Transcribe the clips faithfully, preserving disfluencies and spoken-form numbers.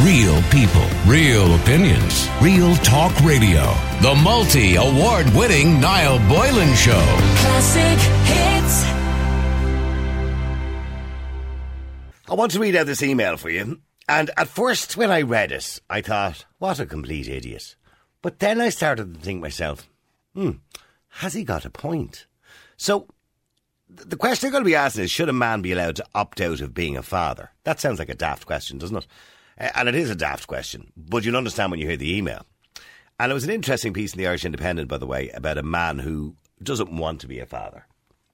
Real people, real opinions, real talk radio. The multi-award winning Niall Boylan Show. Classic hits. I want to read out this email for you. And at first, when I read it, I thought, what a complete idiot. But then I started to think myself, hmm, has he got a point? So, the question I'm going to be asking is, should a man be allowed to opt out of being a father? That sounds like a daft question, doesn't it? And it is a daft question, but you'll understand when you hear the email. And it was an interesting piece in the Irish Independent, by the way, about a man who doesn't want to be a father.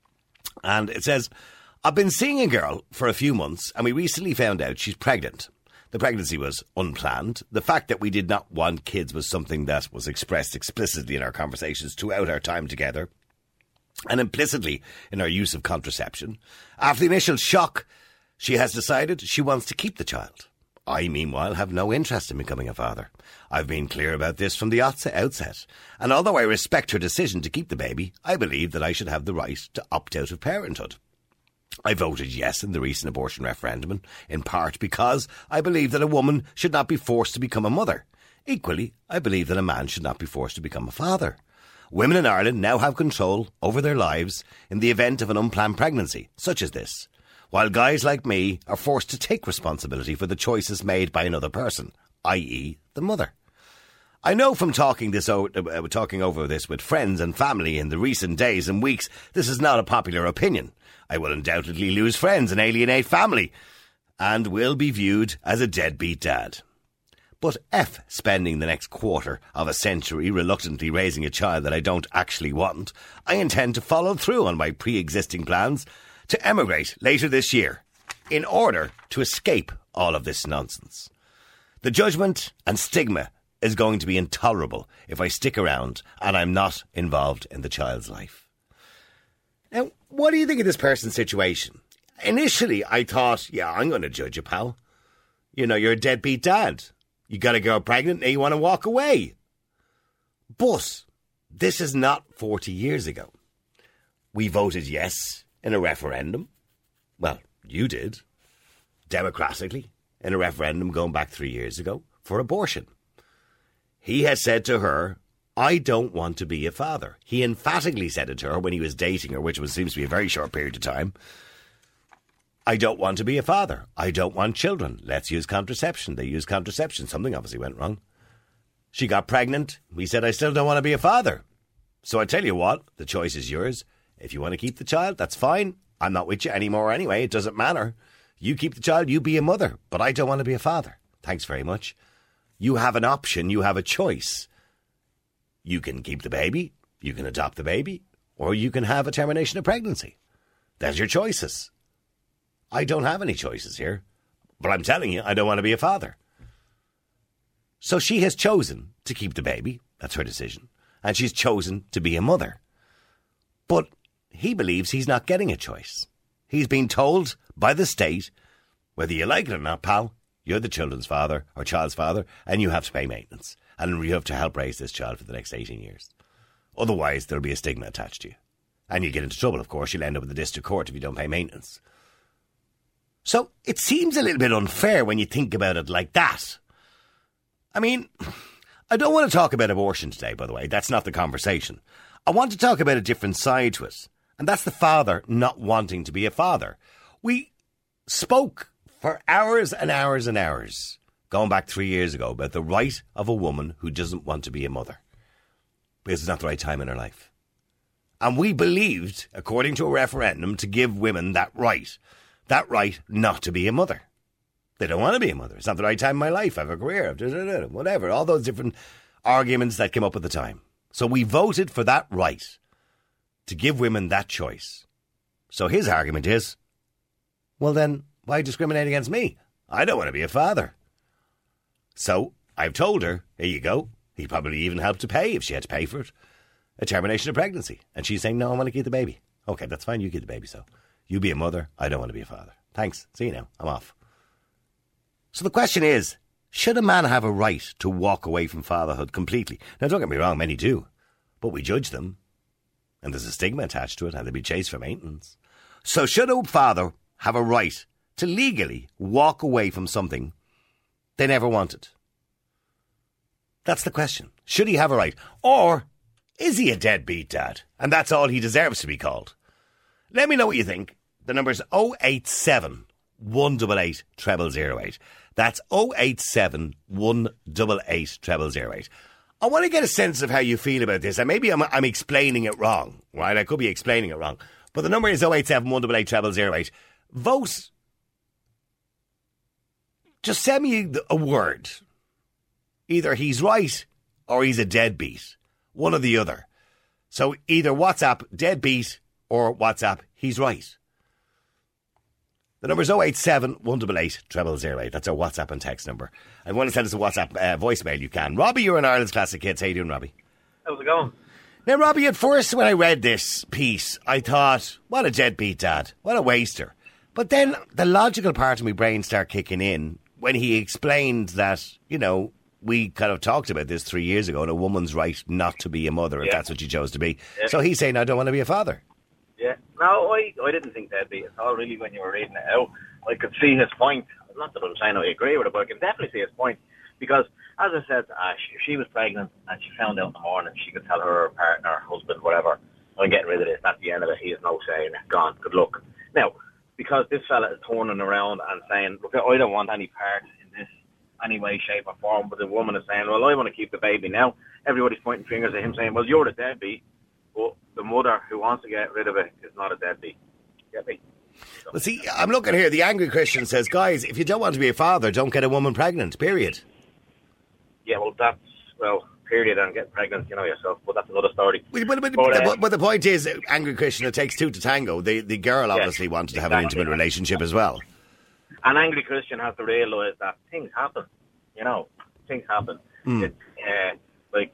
And it says, I've been seeing a girl for a few months, and we recently found out she's pregnant. The pregnancy was unplanned. The fact that we did not want kids was something that was expressed explicitly in our conversations throughout our time together, and implicitly in our use of contraception. After the initial shock, she has decided she wants to keep the child. I, meanwhile, have no interest in becoming a father. I've been clear about this from the outset, and although I respect her decision to keep the baby, I believe that I should have the right to opt out of parenthood. I voted yes in the recent abortion referendum, in part because I believe that a woman should not be forced to become a mother. Equally, I believe that a man should not be forced to become a father. Women in Ireland now have control over their lives in the event of an unplanned pregnancy, such as this, while guys like me are forced to take responsibility for the choices made by another person, that is the mother. I know from talking this o- uh, talking over this with friends and family in the recent days and weeks, this is not a popular opinion. I will undoubtedly lose friends and alienate family, and will be viewed as a deadbeat dad. But F spending the next quarter of a century reluctantly raising a child that I don't actually want, I intend to follow through on my pre-existing plans to emigrate later this year in order to escape all of this nonsense. The judgment and stigma is going to be intolerable if I stick around and I'm not involved in the child's life. Now, what do you think of this person's situation? Initially, I thought, yeah, I'm going to judge you, pal. You know, you're a deadbeat dad. You got a girl pregnant and you want to walk away. But this is not forty years ago. We voted yes in a referendum. Well, you did. Democratically, in a referendum going back three years ago for abortion. He has said to her, I don't want to be a father. He emphatically said it to her when he was dating her, which was, seems to be a very short period of time. I don't want to be a father. I don't want children. Let's use contraception. They used contraception. Something obviously went wrong. She got pregnant. He said, I still don't want to be a father. So I tell you what, the choice is yours. If you want to keep the child, that's fine. I'm not with you anymore anyway. It doesn't matter. You keep the child, you be a mother. But I don't want to be a father. Thanks very much. You have an option. You have a choice. You can keep the baby. You can adopt the baby. Or you can have a termination of pregnancy. That's your choices. I don't have any choices here. But I'm telling you, I don't want to be a father. So she has chosen to keep the baby. That's her decision. And she's chosen to be a mother. But he believes he's not getting a choice. He's been told by the state, whether you like it or not, pal, you're the children's father or child's father, and you have to pay maintenance. And you have to help raise this child for the next eighteen years. Otherwise, there'll be a stigma attached to you. And you get into trouble, of course. You'll end up in the district court if you don't pay maintenance. So it seems a little bit unfair when you think about it like that. I mean, I don't want to talk about abortion today, by the way. That's not the conversation. I want to talk about a different side to it. And that's the father not wanting to be a father. We spoke for hours and hours and hours, going back three years ago, about the right of a woman who doesn't want to be a mother. Because it's not the right time in her life. And we believed, according to a referendum, to give women that right. That right not to be a mother. They don't want to be a mother. It's not the right time in my life. I have a career. Whatever. All those different arguments that came up at the time. So we voted for that right to give women that choice. So his argument is, well then, why discriminate against me? I don't want to be a father. So I've told her, here you go. He probably even helped to pay, if she had to pay for it, a termination of pregnancy. And she's saying, no, I want to keep the baby. Okay, that's fine. You keep the baby. So you be a mother. I don't want to be a father. Thanks. See you now. I'm off. So the question is, should a man have a right to walk away from fatherhood completely? Now, don't get me wrong, many do. But we judge them. And there's a stigma attached to it, and they'll be chased for maintenance. So should a father have a right to legally walk away from something they never wanted? That's the question. Should he have a right? Or is he a deadbeat dad? And that's all he deserves to be called. Let me know what you think. The number's oh eight seven, one eight eight, zero zero zero eight. That's oh eight seven, one eight eight, zero zero zero eight. I want to get a sense of how you feel about this. And maybe I'm, I'm explaining it wrong, right? I could be explaining it wrong. But the number is oh eight seven, one eight eight, zero zero zero eight. Vote. Just send me a word. Either he's right or he's a deadbeat. One or the other. So either WhatsApp deadbeat or WhatsApp he's right. The number is oh eight seven, one eight eight, zero zero zero eight. That's our WhatsApp and text number. And if you want to send us a WhatsApp uh, voicemail, you can. Robbie, you're in Ireland's Classic Hits. How you doing, Robbie? How's it going? Now, Robbie, at first when I read this piece, I thought, what a deadbeat dad. What a waster. But then the logical part of my brain started kicking in when he explained that, you know, we kind of talked about this three years ago, and a woman's right not to be a mother if yeah. that's what she chose to be. Yeah. So he's saying, I don't want to be a father. Yeah. No, I, I didn't think that'd be at all, really, when you were reading it out. I could see his point. Not that I'm saying I agree with it, but I can definitely see his point. Because, as I said to Ash, if she was pregnant and she found out in the morning, she could tell her partner, her husband, whatever, I'm getting rid of this. That's the end of it. He has no say in it. Gone. Good luck. Now, because this fella is turning around and saying, look, I don't want any part in this any way, shape or form, but the woman is saying, well, I want to keep the baby now. Everybody's pointing fingers at him saying, well, you're the deadbeat, but the mother who wants to get rid of it is not a deadbeat. Get me? So. Well, see, I'm looking here. The angry Christian says, guys, if you don't want to be a father, don't get a woman pregnant, period. Yeah, well, that's, well, period, and get pregnant, you know yourself, but that's another story. But, but, but, but, uh, but, but the point is, angry Christian, it takes two to tango. The, the girl obviously yeah, wanted to have exactly. an intimate relationship as well. An angry Christian has to realise that things happen, you know, things happen. Mm. It's, uh, like,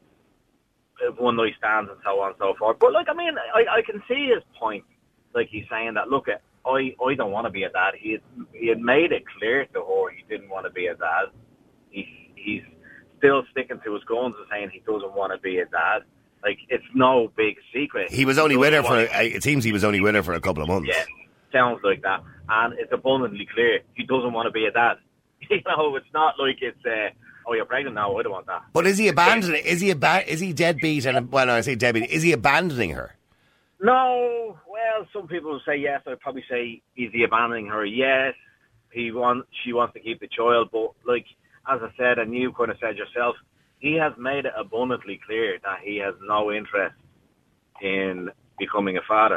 one night stands and so on and so forth. But, like, I mean, I, I can see his point. Like, he's saying that, look, I, I don't want to be a dad. He had, he had made it clear to her he didn't want to be a dad. He, he's still sticking to his guns and saying he doesn't want to be a dad. Like, it's no big secret. He was only with her for, it seems he was only with her for a couple of months. Yeah, sounds like that. And it's abundantly clear he doesn't want to be a dad. You know, it's not like it's, uh, oh, you're pregnant now, I don't want that. But is he abandoning, is he ab- is he deadbeat, and, well, no, I say deadbeat, is he abandoning her? No, well, some people will say yes. I'd probably say, is he abandoning her? Yes. He wants, she wants to keep the child, but, like, as I said, and you kind of said yourself, he has made it abundantly clear that he has no interest in becoming a father.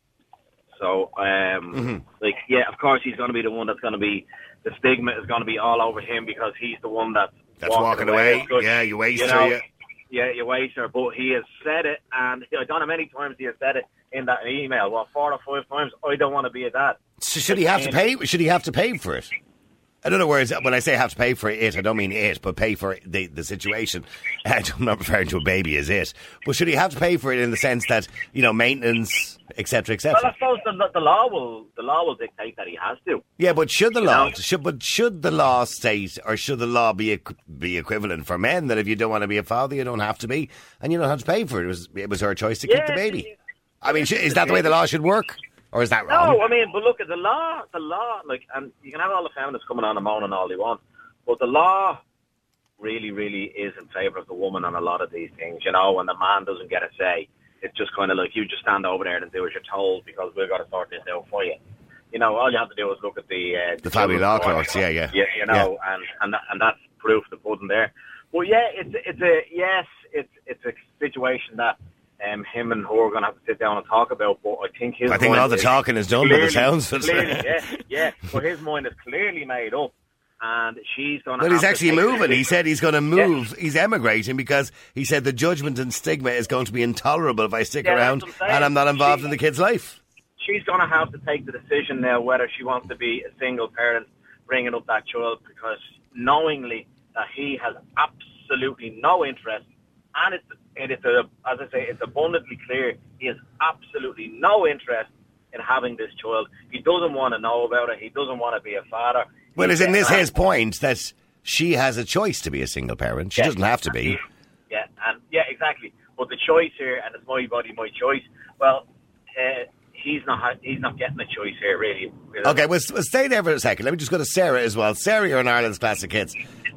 So, um, mm-hmm. like, yeah, of course he's going to be the one that's going to be, the stigma is going to be all over him because he's the one that's, that's walking, walking away. away. Yeah, you waste you know, her, yeah. Yeah, you waste her. But he has said it, and I don't know how many times he has said it in that email. Well, four or five times, I don't want to be a dad. So should he have to pay? Should he have to pay for it? In other words, when I say have to pay for it, I don't mean it, but pay for the, the situation. I'm not referring to a baby as it. But should he have to pay for it in the sense that, you know, maintenance, et cetera, et cetera? Well, I suppose the, the law will the law will dictate that he has to. Yeah, but should the you law know? should but should the law state, or should the law be be equivalent for men, that if you don't want to be a father, you don't have to be, and you don't have to pay for it? It was it was her choice to yeah, keep the baby. I mean, is that the way the law should work? Or is that wrong? No, I mean, but look at the law, the law, like, and you can have all the feminists coming on and moaning all they want, but the law really, really is in favour of the woman on a lot of these things, you know, and the man doesn't get a say. It's just kind of like, you just stand over there and do as you're told because we've got to sort this out for you. You know, all you have to do is look at the... Uh, the, the family law courts, yeah, yeah. Yeah, you know, yeah. and, and, and that's proof of the pudding there. But yeah, it's, it's a, yes, it's, it's a situation that Um, him and her are going to have to sit down and talk about, but I think his I think mind all the talking is done by the sounds of it. Yeah, yeah, but his mind is clearly made up, and she's going to Well, have he's actually to moving. He said he's going to move. Yeah. He's emigrating because he said the judgment and stigma is going to be intolerable if I stick yeah, around I'm and I'm not involved she, in the kid's life. She's going to have to take the decision now whether she wants to be a single parent bringing up that child, because knowingly that he has absolutely no interest, and it's And it's, a, as I say, it's abundantly clear he has absolutely no interest in having this child. He doesn't want to know about it. He doesn't want to be a father. Well, He's isn't this mad. his point, that she has a choice to be a single parent? She yeah. doesn't have to be. Yeah, and yeah, exactly. But the choice here, and it's my body, my choice. Well, uh, he's not he's not getting a choice here, really. Okay, we'll, we'll stay there for a second. Let me just go to Sarah as well. Sarah, you're in Ireland's Classic Hits.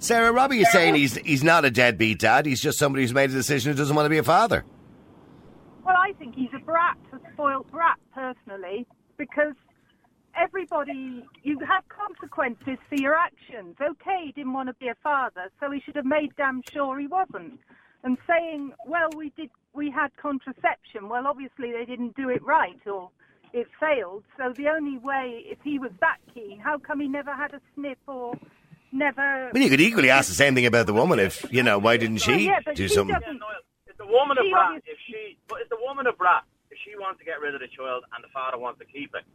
Sarah, Robbie is saying he's he's not a deadbeat dad. He's just somebody who's made a decision who doesn't want to be a father. Well, I think he's a brat, a spoiled brat, personally, because everybody, you have consequences for your actions. Okay, he didn't want to be a father, so he should have made damn sure he wasn't. And saying, well, we did, we had contraception. Well, obviously they didn't do it right, or it failed. So the only way, if he was that keen, how come he never had a snip or never... I mean, you could equally ask the same thing about the woman. If, you know, why didn't she well, yeah, do she something? doesn't- Is the woman a She brat obviously- if she... But is the woman a brat if she wants to get rid of the child and the father wants to keep it?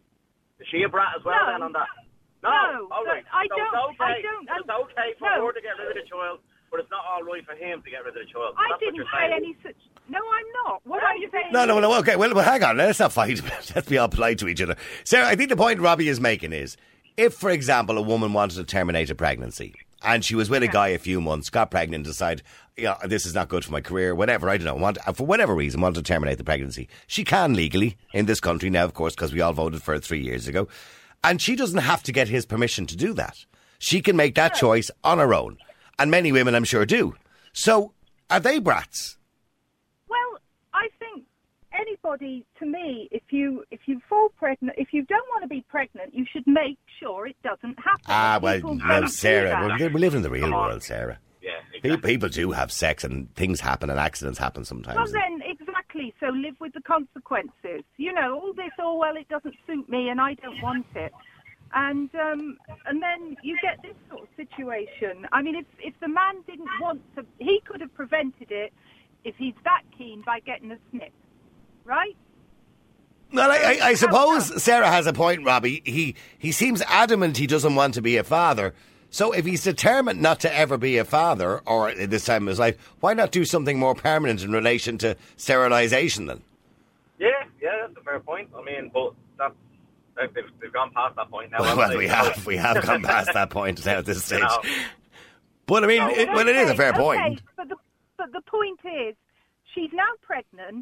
Is she a brat as well No. then on that? No, No, all right. I so don't- It's okay. I don't- It's okay for no. her to get rid of the child, but it's not all right for him to get rid of the child. I That's what didn't you're say saying. any such... No, I'm not. What Yeah, I'm you saying... No, no, no, okay, well, well, hang on, let's not fight. Let's be all polite to each other. Sarah, I think the point Robbie is making is, if, for example, a woman wanted to terminate a pregnancy, and she was with a guy a few months, got pregnant, decided, yeah, this is not good for my career, whatever, I don't know, want, for whatever reason, wanted to terminate the pregnancy. She can legally, in this country now, of course, because we all voted for it three years ago, and she doesn't have to get his permission to do that. She can make that choice on her own, and many women, I'm sure, do. So, are they brats? Well, I think anybody, to me, if you if you fall pregnant, if you don't want to be pregnant, you should make sure it doesn't happen. Ah, well, People no, don't do Sarah, that. we're, we're living in the real Come on. world, Sarah. Yeah, People, exactly. people do have sex and things happen and accidents happen sometimes. Well, then, exactly. So live with the consequences. You know, all this, oh, well, it doesn't suit me and I don't want it. And um, and then you get this sort of situation. I mean, if if the man didn't want to, he could have prevented it if he's that keen by getting a snip, right? Well, I, I, I suppose Sarah has a point, Robbie. He he seems adamant he doesn't want to be a father. So if he's determined not to ever be a father, or at this time of his life, why not do something more permanent in relation to sterilisation then? Yeah, yeah, that's a fair point. I mean, but that's, they've, they've gone past that point now. Well, haven't we they? have we have gone past that point now at this stage. No. But I mean, No. it, well, it is a fair Okay, point. okay, but the but the point is, she's now pregnant,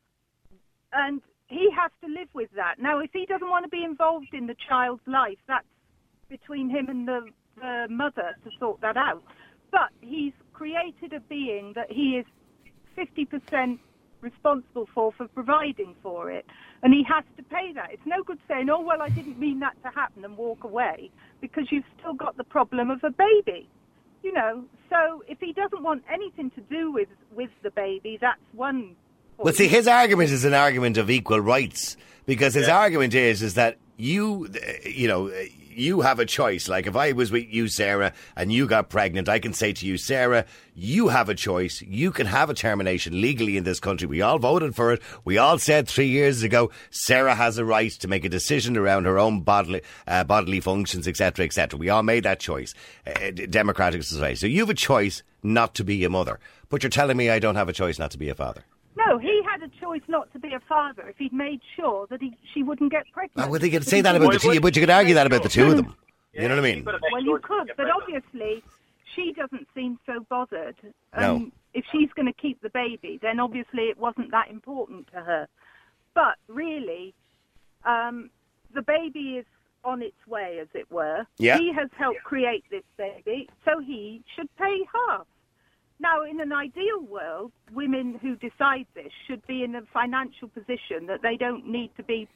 and he has to live with that. Now, if he doesn't want to be involved in the child's life, that's between him and the, the mother to sort that out. But he's created a being that he is fifty percent responsible for, for providing for it. And he has to pay that. It's no good saying, oh, well, I didn't mean that to happen and walk away, because you've still got the problem of a baby. You know, so if he doesn't want anything to do with, with the baby, that's one point. Well, see, his argument is an argument of equal rights, because his argument is is that you, uh, you know, uh, you have a choice. Like if I was with you, Sarah, and you got pregnant, I can say to you, Sarah, you have a choice. You can have a termination legally in this country. We all voted for it. We all said three years ago, Sarah has a right to make a decision around her own bodily uh, bodily functions, et cetera, et cetera. We all made that choice. Uh, democratic society. So you have a choice not to be a mother. But you're telling me I don't have a choice not to be a father. No, he had a choice not to be a father if he'd made sure that he, she wouldn't get pregnant. Oh, well, they could But say he that didn't. about the two, but you could argue that about the two of them. You know what I mean? Well, you could, but obviously she doesn't seem so bothered. No. Um, if she's going to keep the baby, then obviously it wasn't that important to her. But really, um, the baby is on its way, as it were. Yeah. He has helped create this baby, so he should pay half. Now, in an ideal world, women who decide this should be in a financial position that they don't need to be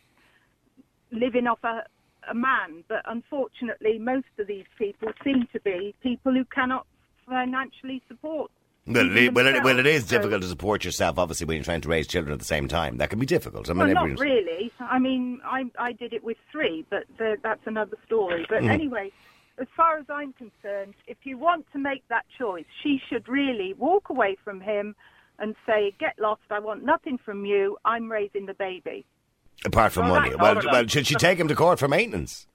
living off a, a man. But unfortunately, most of these people seem to be people who cannot financially support. Well, it, well, it, well, it is themselves. So- difficult to support yourself, obviously, when you're trying to raise children at the same time. That can be difficult. I mean, Well, not everyone's- really. I mean, I, I did it with three, but the, that's another story. But Mm. anyway, as far as I'm concerned, if you want to make that choice, she should really walk away from him and say, get lost, I want nothing from you, I'm raising the baby. Apart from Well, money. that's Well, all well, right. should she take him to court for maintenance?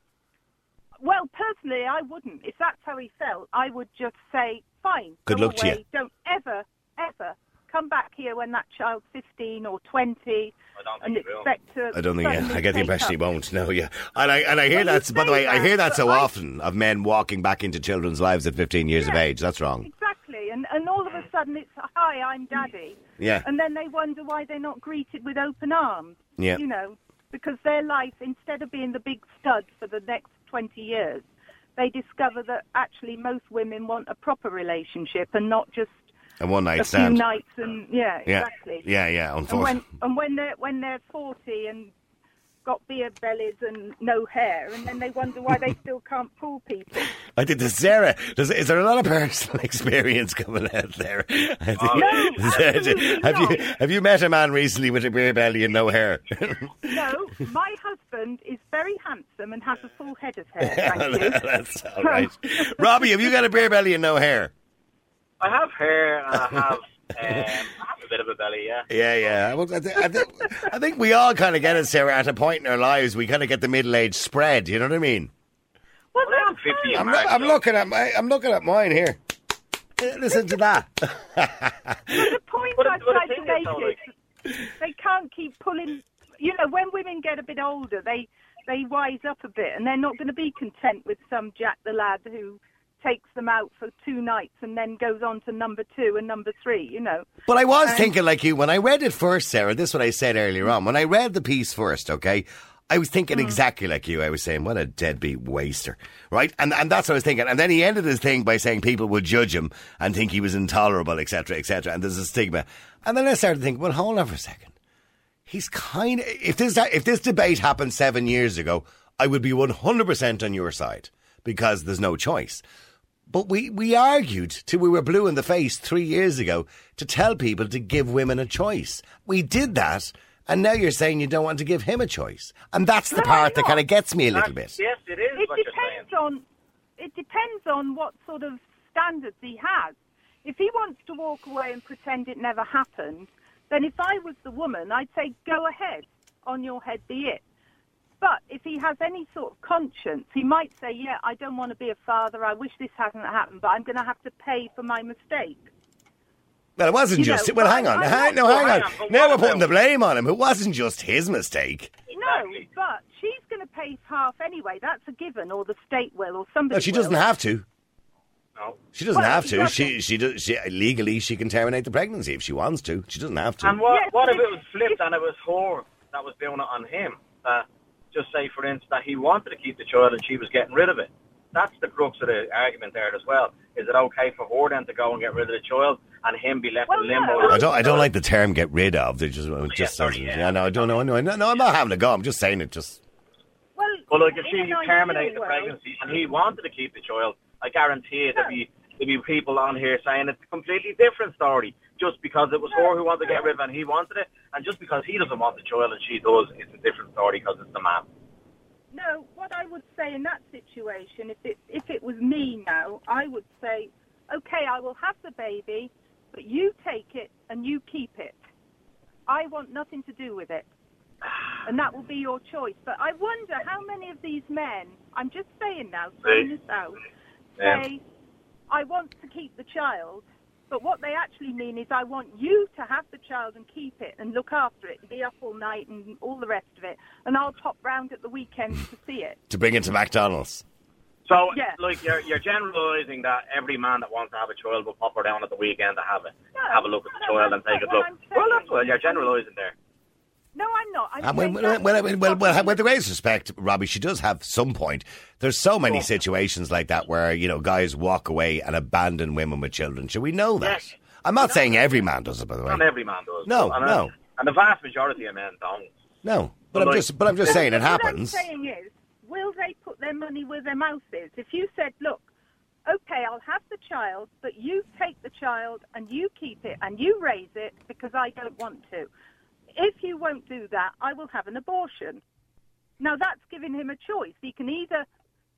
Well, personally, I wouldn't. If that's how he felt, I would just say, fine, Good go luck to away. you. Don't ever, ever come back here when that child's fifteen or twenty I don't and think he will. expect to... I don't think. Yeah, suddenly I get the take impression he up. won't. No, yeah, and I and I hear Well, you that's. By the say way, I that, hear that but so I- often of men walking back into children's lives at fifteen years of Yeah. age. That's wrong. Exactly, and, and all of a sudden it's, hi, I'm daddy. Yeah. And then they wonder why they're not greeted with open arms. Yeah. You know, because their life, instead of being the big stud for the next twenty years, they discover that actually most women want a proper relationship and not just a one night a stand. few nights and yeah, Yeah. exactly. Yeah, yeah. And when Unfortunately, and when they're when they're forty and got beard bellies and no hair, and then they wonder why they still can't pull people. I think the Sarah. Does, is there a lot of personal experience coming out there? I think, No, absolutely have not. you have you met a man recently with a beer belly and no hair? No, my husband is very handsome and has a full head of hair. Thank you. That's all right. Robbie, have you got a beer belly and no hair? I have hair and I have, um, I have a bit of a belly, yeah. Yeah, yeah. Well, I, th- I, th- I think we all kind of get it, Sarah. At a point in our lives, we kind of get the middle age spread. You know what I mean? Well, Well, I'm that's fifty. fine. I'm, lo- I'm looking at my. I'm looking at mine here. Uh, Listen to that. But the point But I it- but the try to thing is, make though, is they can't keep pulling. You know, when women get a bit older, they they wise up a bit, and they're not going to be content with some Jack the Lad who takes them out for two nights and then goes on to number two and number three. You know. But I was Um, thinking like you when I read it first, Sarah. This is what I said earlier on. When I read the piece first, okay, I was thinking exactly like you. I was saying, what a deadbeat waster, right? And and that's what I was thinking. And then he ended his thing by saying people would judge him and think he was intolerable, et cetera, et cetera. And there's a stigma. And then I started thinking, well, hold on for a second. He's kind of if this if this debate happened seven years ago, I would be one hundred percent on your side because there's no choice. But we, we argued till we were blue in the face three years ago to tell people to give women a choice. We did that, and now you're saying you don't want to give him a choice. And that's the No, part I'm that not. kind of gets me a little That's- bit. Yes, it is It what you're depends saying. on it depends on what sort of standards he has. If he wants to walk away and pretend it never happened, then if I was the woman, I'd say go ahead, on your head be it. But if he has any sort of conscience, he might say, yeah, I don't want to be a father, I wish this hadn't happened, but I'm going to have to pay for my mistake. Well, it wasn't You just... know, well, but hang on. I- hang, I- no, well, hang hang on. on, but Now what we're putting the about- blame on him. It wasn't just his mistake. Exactly. No, but she's going to pay half anyway. That's a given, or the state will, or somebody No, she will. doesn't have to. No. She doesn't Well, have he to. doesn't. She, she, does, she legally she can terminate the pregnancy if she wants to. She doesn't have to. And what, Yes, what but if it if- was flipped and it was her that was doing it on him? Uh, just say, for instance, that he wanted to keep the child and she was getting rid of it. That's the crux of the argument there as well. Is it okay for her then to go and get rid of the child and him be left Well, in limbo? no. I don't. I don't like the term "get rid of." They just, it just sorry, sounds- yeah. yeah. No, I don't know. No, no, no, I'm not having a go. I'm just saying it. Just Well, Well, like if in she an ideal terminated the world- pregnancy and he wanted to keep the child, I guarantee there'd No. be there'd be people on here saying it's a completely different story. Just because it was No. her who wanted to get rid of it and he wanted it, and just because he doesn't want the child and she does, it's a different story because it's the man. No, what I would say in that situation, if it if it was me now, I would say, okay, I will have the baby, but you take it and you keep it. I want nothing to do with it. And that will be your choice. But I wonder how many of these men, I'm just saying now, throwing this out, Yeah. say, I want to keep the child, but what they actually mean is I want you to have the child and keep it and look after it and be up all night and all the rest of it, and I'll pop round at the weekends to see it. to bring it to McDonald's. So, Yeah. like, you're you're generalising that every man that wants to have a child will pop her down at the weekend to have it, No, have a look at the no, child that's and take a not look. what I'm Well, saying. that's well, you're generalising there. No, I'm not. I'm And when, saying well, that- well, well, well, well, with the greatest respect, Robbie, she does have some point. There's so many situations like that where, you know, guys walk away and abandon women with children. Should we know that? Yes. I'm not saying every man does it, by the way. Not every man does. No, and, no. And the vast majority of men don't. No, but Well, I'm like- just, but I'm just saying it happens. What I'm saying is, will they put their money where their mouth is? If you said, look, okay, I'll have the child, but you take the child and you keep it and you raise it because I don't want to. If you won't do that, I will have an abortion. Now, that's giving him a choice. He can either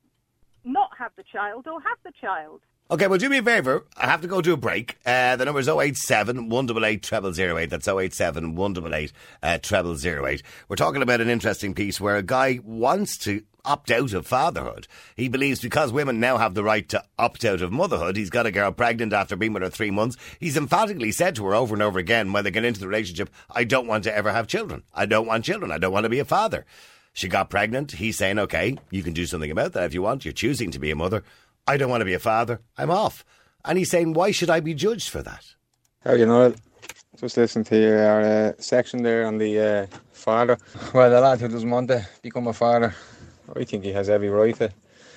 not have the child or have the child. Okay, well, do me a favour. I have to go to a break. Uh, the number is oh eight seven, one eight eight, zero zero zero eight. That's oh eight seven, one eight eight, zero zero zero eight. We're talking about an interesting piece where a guy wants to opt out of fatherhood. He believes because women now have the right to opt out of motherhood, he's got a girl pregnant after being with her three months. He's emphatically said to her over and over again when they get into the relationship, I don't want to ever have children. I don't want children. I don't want to be a father. She got pregnant. He's saying, okay, you can do something about that if you want. You're choosing to be a mother. I don't want to be a father. I'm off. And he's saying, why should I be judged for that? How do you know it? Just listen to your uh, section there on the uh, father. Well, the lad who doesn't want to become a father, I think he has every right to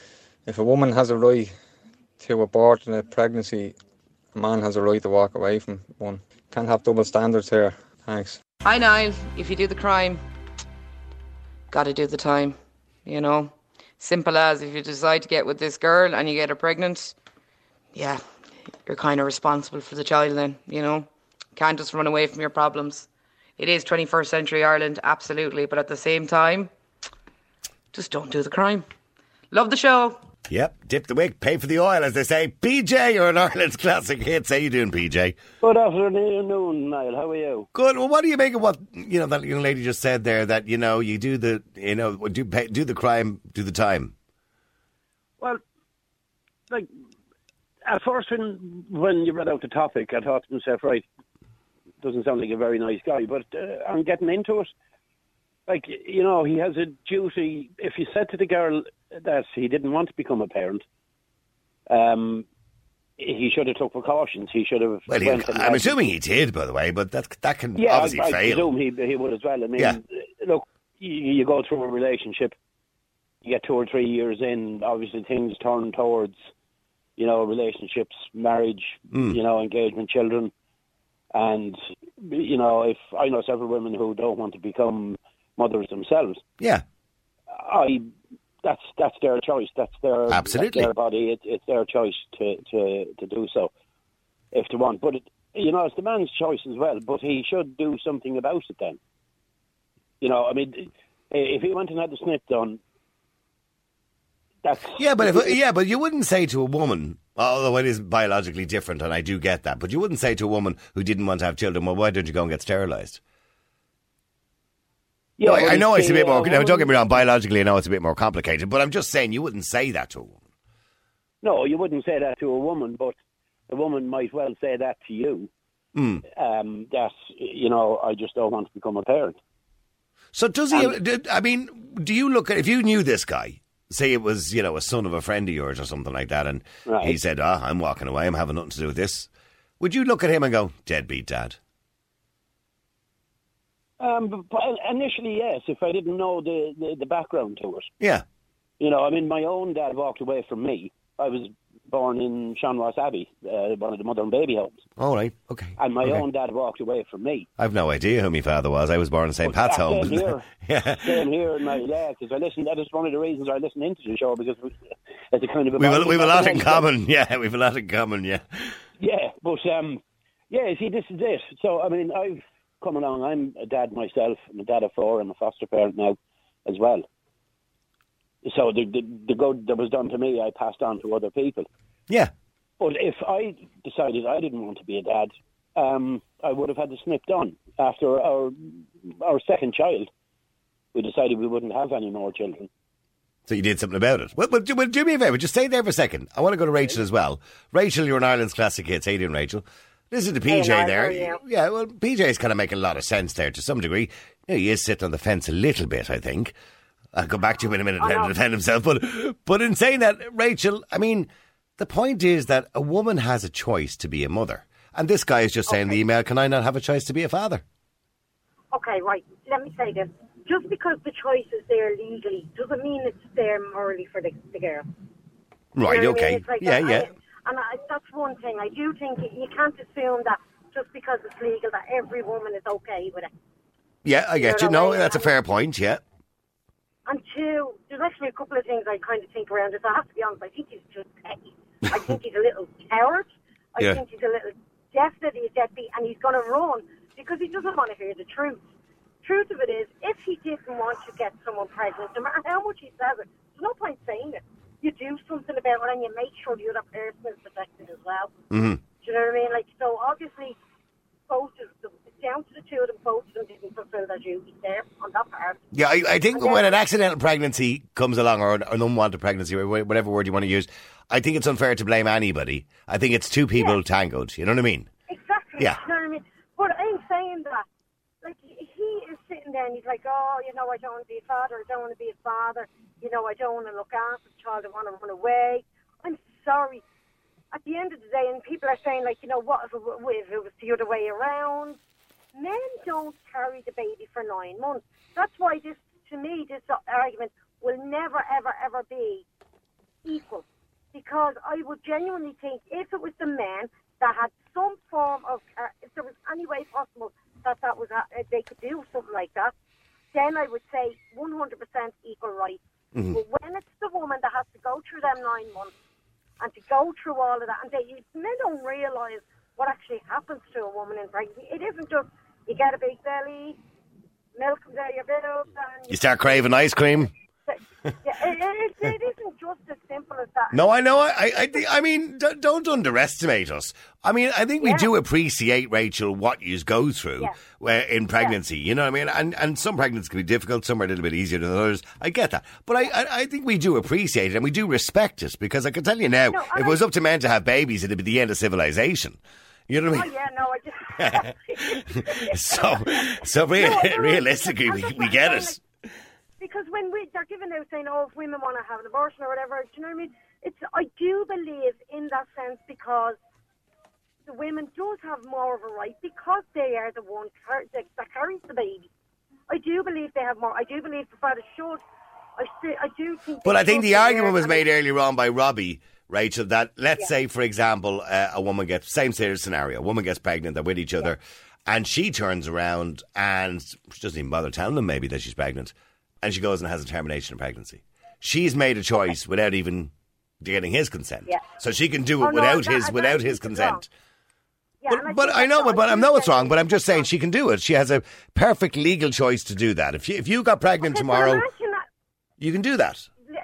if a woman has a right to abort in a pregnancy, a man has a right to walk away from one. Can't have double standards here. Thanks. Hi, Niall. If you do the crime, gotta do the time, you know. Simple as, if you decide to get with this girl and you get her pregnant, yeah, you're kind of responsible for the child then, you know. Can't just run away from your problems. It is twenty-first century Ireland, absolutely, but at the same time, just don't do the crime. Love the show. Yep, dip the wick, pay for the oil, as they say. P J, you're an Ireland's classic hits. How you doing, P J? Good afternoon, Niall. How are you? Good. Well, what do you make of what, you know, that young lady just said there, that, you know, you do the, you know, do pay, do the crime, do the time? Well, like, at first when, when you read out the topic, I thought to myself, right, doesn't sound like a very nice guy, but uh, I'm getting into it. Like, you know, he has a duty. If he said to the girl that he didn't want to become a parent, um, he should have took precautions. He should have. Well, he, I'm assuming he did, by the way, but that that can yeah, obviously I, I fail. presume he he would as well. I mean, yeah. look, you, you go through a relationship, you get two or three years in, obviously things turn towards, you know, relationships, marriage, mm. you know, engagement, children. And, you know, if I know several women who don't want to become mothers themselves. Yeah. I that's that's their choice. That's their Absolutely. That's their body. It, it's their choice to, to, to do so if they want. But, it, you know, it's the man's choice as well. But he should do something about it then. You know, I mean, if he went and had the snip done, that's... Yeah, but if, yeah, but you wouldn't say to a woman, although it is biologically different, and I do get that, but you wouldn't say to a woman who didn't want to have children, well, why don't you go and get sterilised? Yeah, no, I, I know it's a bit more, no, don't get me wrong, biologically I know it's a bit more complicated, but I'm just saying you wouldn't say that to a woman. No, you wouldn't say that to a woman, but a woman might well say that to you. Mm. Um, that, you know, I just don't want to become a parent. So does he, um, I mean, do you look at, if you knew this guy, say it was, you know, a son of a friend of yours or something like that, and right. he said, ah, oh, I'm walking away, I'm having nothing to do with this. Would you look at him and go, deadbeat dad? Um, but initially, yes, if I didn't know the, the, the background to it. Yeah. You know, I mean, my own dad walked away from me. I was born in Seanross Abbey, uh, one of the mother and baby homes. All right, okay. And my okay. own dad walked away from me. I've no idea who my father was. I was born in Saint Pat's home. Same here. yeah. Same here, my, yeah, because I listened, that is one of the reasons I listen into the show, because it's a kind of... A we've, a, we've a lot in common, yeah, we've a lot in common, yeah. Yeah, but, um, yeah, see, this is it. So, I mean, I've come along, I'm a dad myself, I'm a dad of four, I'm a foster parent now as well. So the, the, the good that was done to me, I passed on to other people. Yeah. But if I decided I didn't want to be a dad, um, I would have had the snip done. After our our second child, we decided we wouldn't have any more children. So you did something about it. Well, well, do, well, do me a favour, just stay there for a second. I want to go to Rachel as well. Rachel, you're an Ireland's classic hits. How you doing, Rachel? Listen to P J hey, there. yeah. yeah, well, P J's kind of making a lot of sense there to some degree. You know, he is sitting on the fence a little bit, I think. I'll go back to him in a minute to defend himself. But, but in saying that, Rachel, I mean... The point is that a woman has a choice to be a mother. And this guy is just saying okay. in the email, can I not have a choice to be a father? Okay, right. Let me say this. Just because the choice is there legally doesn't mean it's there morally for the, the girl. Right, you know okay. I mean? like yeah, that. yeah. I, and I, that's one thing. I do think you can't assume that just because it's legal that every woman is okay with it. Yeah, I get you. you. No, that's a fair point, yeah. And two, there's actually a couple of things I kind of think around this. I have to be honest, I think he's just petty. I think he's a little coward. I yeah. think he's a little, definitely a deadbeat, and he's going to run because he doesn't want to hear the truth. Truth of it is, if he didn't want to get someone pregnant, no matter how much he says it, there's no point saying it. You do something about it, and you make sure the other person is protected as well. Mm-hmm. Do you know what I mean? Like, so obviously, both of them, down to the two of them, both of them didn't fulfill their duties there on that part. Yeah, I, I think when an accidental pregnancy comes along, or an unwanted pregnancy, or whatever word you want to use, I think it's unfair to blame anybody. I think it's two people yeah. tangled. You know what I mean? Exactly. Yeah. You know what I mean? But I ain't saying that. Like, he is sitting there and he's like, oh, you know, I don't want to be a father. I don't want to be a father. You know, I don't want to look after the child. I want to run away. I'm sorry. At the end of the day, and people are saying, like, you know, what if it, if it was the other way around? Men don't carry the baby for nine months. That's why this, to me, this argument will never, ever, ever be equal. Because I would genuinely think if it was the men that had some form of, uh, if there was any way possible that that was uh, they could do something like that, then I would say one hundred percent equal rights. Mm-hmm. But when it's the woman that has to go through them nine months and to go through all of that, and they men don't realise what actually happens to a woman in pregnancy. It isn't just you get a big belly, milk comes out of your boobs, and you start craving ice cream. Yeah, it, it, it isn't just as simple as that. No, I know. I, I, think, I mean, d- don't underestimate us. I mean, I think we yeah. do appreciate, Rachel, what you go through yeah. in pregnancy. Yeah. You know what I mean? And and some pregnancies can be difficult. Some are a little bit easier than others. I get that, but I, I, I think we do appreciate it and we do respect it, because I can tell you now, no, if it was up to men to have babies, it'd be the end of civilization. You know what I mean? Oh yeah, no, I just. so, so real, no, realistically, we, we get it. Because when we, they're giving out saying, oh, if women want to have an abortion or whatever, do you know what I mean? It's, I do believe in that sense, because the women does have more of a right, because they are the one car- that, that carries the baby. I do believe they have more. I do believe the father should. I, st- I do think. But I think the argument was made earlier on by Robbie, Rachel, that let's yeah. say, for example, uh, a woman gets, same scenario, a woman gets pregnant, they're with each other, yeah. and she turns around and she doesn't even bother telling them maybe that she's pregnant. And she goes and has a termination of pregnancy. She's made a choice okay. without even getting his consent. Yeah. So she can do it oh, no, without his without his consent. Yeah, but I, but I know, but, but I know it's wrong. But I'm just saying she can do it. She has a perfect legal choice to do that. If you if you got pregnant okay, tomorrow, that, you can do that.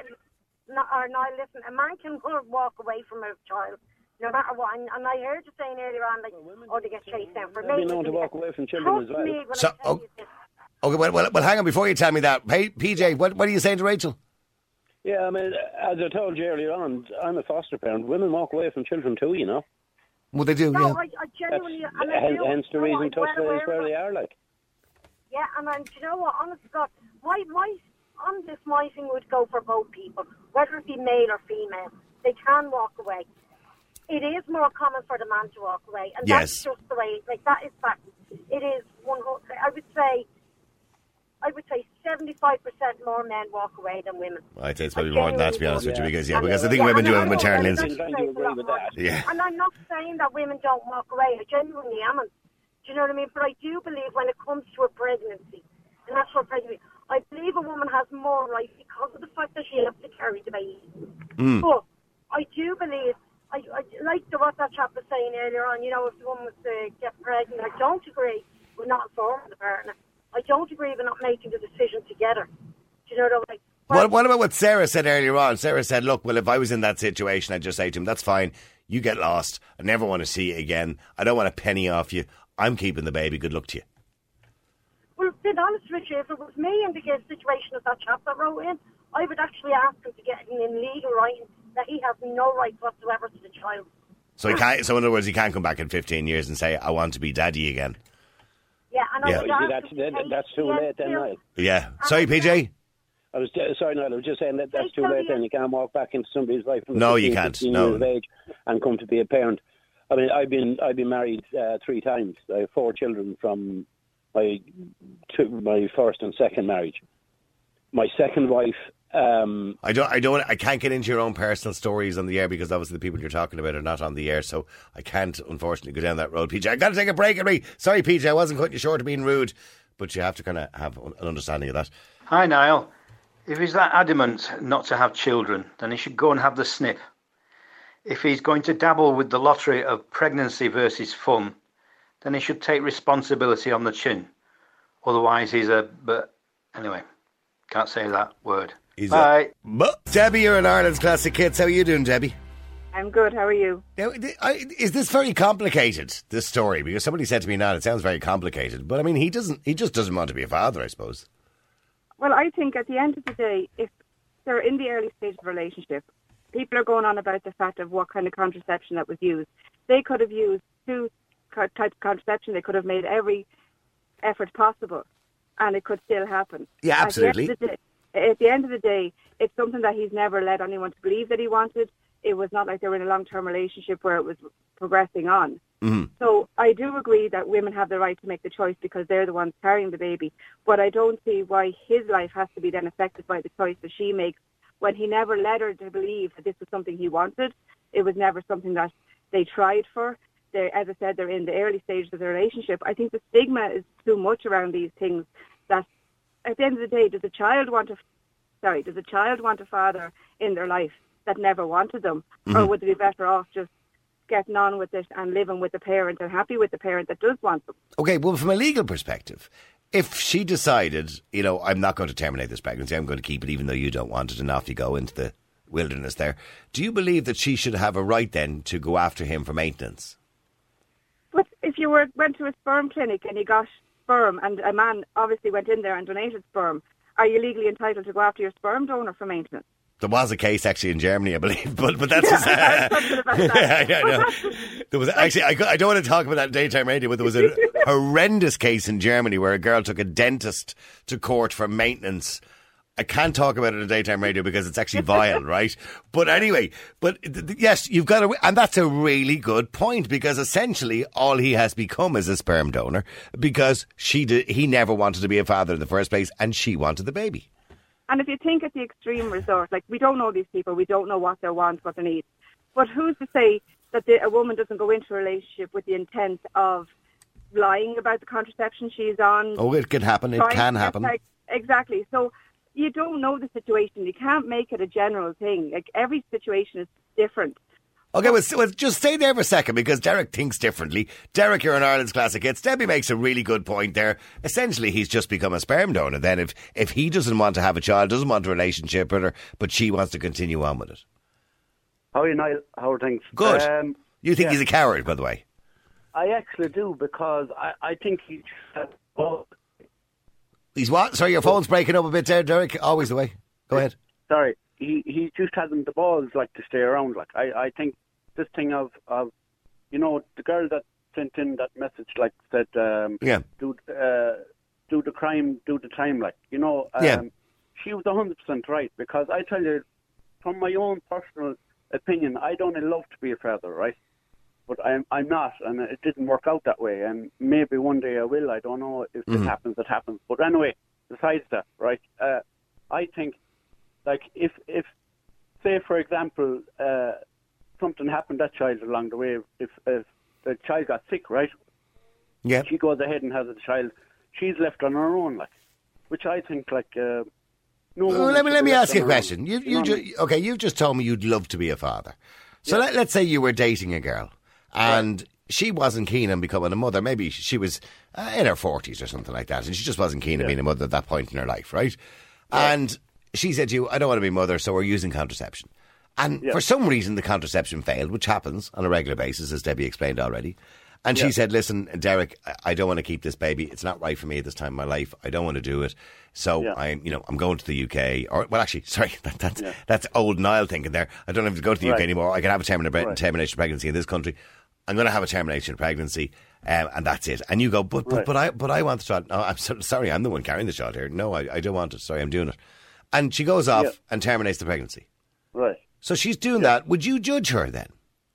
No, or no, listen, a man can walk away from a child no matter what. And, and I heard you saying earlier on, like, well, oh, they get chased down for me. You know to walk away from children as well. So, oh, okay, well, well, well, hang on before you tell me that. Hey, P J, what, what are you saying to Rachel? Yeah, I mean, as I told you earlier on, I'm a foster parent. Women walk away from children too, you know. Well, they do, no, yeah. I, I genuinely... That's, and I hence, do, hence the no, reason I'm Tusla well is where they are, like. Yeah, and I'm, do you know what, honest to God, my, my, on this, my thing would go for both people, whether it be male or female. They can walk away. It is more common for the man to walk away, and yes. that's just the way, like, that is fact. It is one, I would say... I would say seventy-five percent more men walk away than women. I'd say it's probably more than that, to be honest with you, because yeah, because I think yeah, women do have a maternal instinct. Yeah. And I'm not saying that women don't walk away. I genuinely am. Do you know what I mean? But I do believe when it comes to a pregnancy, a natural pregnancy, I believe a woman has more right because of the fact that she has to carry the baby. Mm. But I do believe, I, I like the, what that chap was saying earlier on, you know, if the woman was to get pregnant, I don't agree with not informing the partner. I don't agree with not making the decision together. Do you know what I mean? Well, what, what about what Sarah said earlier on? Sarah said, look, well, if I was in that situation, I'd just say to him, that's fine. You get lost. I never want to see you again. I don't want a penny off you. I'm keeping the baby. Good luck to you. Well, to be honest with you, if it was me in the situation of that chap that wrote in, I would actually ask him to get in legal writing that he has no rights whatsoever to the child. So he can't. So in other words, he can't come back in fifteen years and say, I want to be daddy again. Yeah, and yeah. I that's, that, that's too late then, Niall. Yeah. Sorry, P J? I was sorry, Niall, I was just saying that that's too late then. You can't walk back into somebody's life from no, fifteen, you can't. fifteen no. years of age and come to be a parent. I mean, I've been I've been married uh, three times. I have four children from my two, my first and second marriage. My second wife... Um, I don't. I don't. I can't get into your own personal stories on the air because obviously the people you're talking about are not on the air, so I can't, unfortunately, go down that road. P J, I got to take a break. At me. Sorry, P J, I wasn't cutting you short of being rude, but you have to kind of have an understanding of that. Hi, Niall. If he's that adamant not to have children, then he should go and have the snip. If he's going to dabble with the lottery of pregnancy versus fun, then he should take responsibility on the chin. Otherwise, he's a. But anyway, can't say that word. He's Bye. A, Debbie, you're in Ireland's Classic Hits. How are you doing, Debbie? I'm good. How are you? Now, is this very complicated, this story? Because somebody said to me, "No, it sounds very complicated." But I mean, he doesn't. He just doesn't want to be a father, I suppose. Well, I think at the end of the day, if they're in the early stage of a relationship, people are going on about the fact of what kind of contraception that was used. They could have used two types of contraception. They could have made every effort possible, and it could still happen. Yeah, absolutely. At the end of the day, At the end of the day, it's something that he's never led anyone to believe that he wanted. It was not like they were in a long-term relationship where it was progressing on. Mm-hmm. So I do agree that women have the right to make the choice because they're the ones carrying the baby. But I don't see why his life has to be then affected by the choice that she makes when he never led her to believe that this was something he wanted. It was never something that they tried for. They're, as I said, they're in the early stages of the relationship. I think the stigma is too much around these things that at the end of the day, does a child want a, sorry, does a child want a father in their life that never wanted them? Mm-hmm. Or would they be better off just getting on with it and living with the parent and happy with the parent that does want them? Okay, well, from a legal perspective, if she decided, you know, I'm not going to terminate this pregnancy, I'm going to keep it even though you don't want it, and off you go into the wilderness there, do you believe that she should have a right then to go after him for maintenance? But if you were went to a sperm clinic and you got sperm and a man obviously went in there and donated sperm, are you legally entitled to go after your sperm donor for maintenance? There was a case actually in Germany, I believe, but but that's just, uh, yeah, yeah, no. There was actually I, I don't want to talk about that in daytime radio, but there was a horrendous case in Germany where a girl took a dentist to court for maintenance. I can't talk about it in daytime radio because it's actually vile, right? But anyway, but th- th- yes, you've got to, and that's a really good point, because essentially all he has become is a sperm donor because she did, he never wanted to be a father in the first place, and she wanted the baby. And if you think at the extreme resort, like, we don't know these people, we don't know what they want, what they need. But who's to say that the, a woman doesn't go into a relationship with the intent of lying about the contraception she's on? Oh, it can happen. It can happen. Like, exactly. So you don't know the situation. You can't make it a general thing. Like, every situation is different. Okay, well, well, just stay there for a second, because Derek thinks differently. Derek, you're on Ireland's Classic Hits. Debbie makes a really good point there. Essentially, he's just become a sperm donor then. If if he doesn't want to have a child, doesn't want a relationship with her, but she wants to continue on with it. How are you, Niall? How are things? Good. Um, you think yeah. he's a coward, by the way? I actually do, because I, I think he... Uh, he's what? Sorry, your phone's breaking up a bit there, Derek. Always the way. Go ahead. Sorry. He he just hasn't the balls, like, to stay around. Like, I, I think this thing of, of, you know, the girl that sent in that message, like, said, um, yeah. do uh, do the crime, do the time, like, you know, um, yeah. she was one hundred percent right, because I tell you, from my own personal opinion, I'd only love to be a father, right? But I'm I'm not, and it didn't work out that way, and maybe one day I will. I don't know if mm-hmm. it happens, it happens. But anyway, besides that, right, uh, I think, like, if, if say, for example, uh, something happened to that child along the way, if, if the child got sick, right? Yeah. She goes ahead and has the child. She's left on her own, like, which I think, like, uh, no. Well, let me let me ask you a question. Own. You you you ju- okay? You've just told me you'd love to be a father. So yeah. let, let's say you were dating a girl, and yeah. she wasn't keen on becoming a mother. Maybe she was uh, in her forties or something like that, and she just wasn't keen yeah. on being a mother at that point in her life, right? Yeah. And she said to you, "I don't want to be a mother, so we're using contraception." And yeah. for some reason, the contraception failed, which happens on a regular basis, as Debbie explained already. And yeah. she said, listen, Derek, I don't want to keep this baby. It's not right for me at this time in my life. I don't want to do it. So yeah. I'm, you know, I'm going to the U K. Or, well, actually, sorry, that, that's yeah. that's old Niall thinking there. I don't have to go to the right. U K anymore. I can have a termin- right. termination of pregnancy in this country. I'm going to have a termination of pregnancy, um, and that's it. And you go, but but, right. but I but I want the child. No, I'm so, sorry, I'm the one carrying the child here. No, I, I don't want it. Sorry, I'm doing it. And she goes off yeah. and terminates the pregnancy. Right. So she's doing yeah. that. Would you judge her then?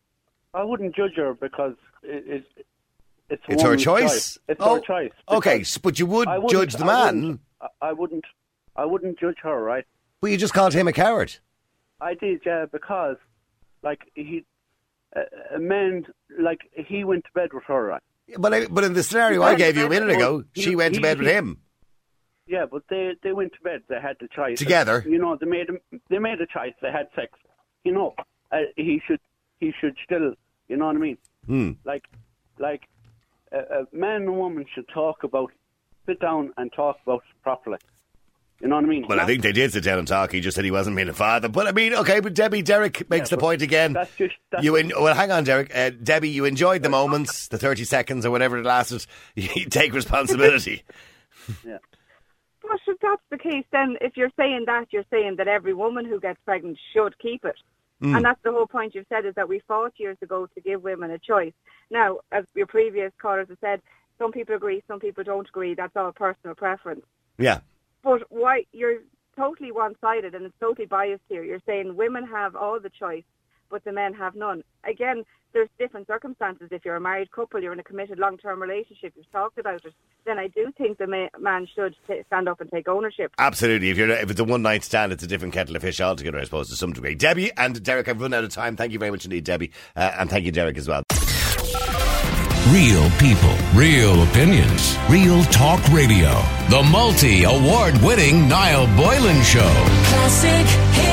I wouldn't judge her, because it, it, it's, it's her choice. choice. It's oh, her choice. Okay, but you would judge the man. I wouldn't, I wouldn't. I wouldn't judge her, right? But you just called him a coward. I did, yeah, because, like, he, uh, a man, like, he went to bed with her, right? But I, but in the scenario I gave you a minute ago, he, she went he, to bed he, with him. Yeah, but they, they went to bed. They had the choice together. You know, they made a, they made a choice. They had sex. You know, uh, he should he should still. You know what I mean? Hmm. Like, like a, a man and woman should talk about, sit down and talk about it properly. You know what I mean? Well, Not, I think they did sit down and talk. He just said he wasn't being a father. But I mean, okay, but Debbie, Derek makes yeah, the point again. That's just that's you. In, well, hang on, Derek. Uh, Debbie, you enjoyed the moments, the thirty seconds or whatever it lasted. You take responsibility. Yeah. But if that's the case, then if you're saying that, you're saying that every woman who gets pregnant should keep it. Mm. And that's the whole point you've said, is that we fought years ago to give women a choice. Now, as your previous callers have said, some people agree, some people don't agree. That's all personal preference. Yeah. But why you're totally one-sided and it's totally biased here. You're saying women have all the choice, but the men have none. Again, there's different circumstances. If you're a married couple, you're in a committed long-term relationship, you've talked about it, then I do think the ma- man should t- stand up and take ownership. Absolutely. If you're if it's a one-night stand, it's a different kettle of fish altogether, I suppose, to some degree. Debbie and Derek, I've run out of time. Thank you very much indeed, Debbie. Uh, and thank you, Derek, as well. Real people, real opinions, real talk radio. The multi-award winning Niall Boylan Show. Classic hit.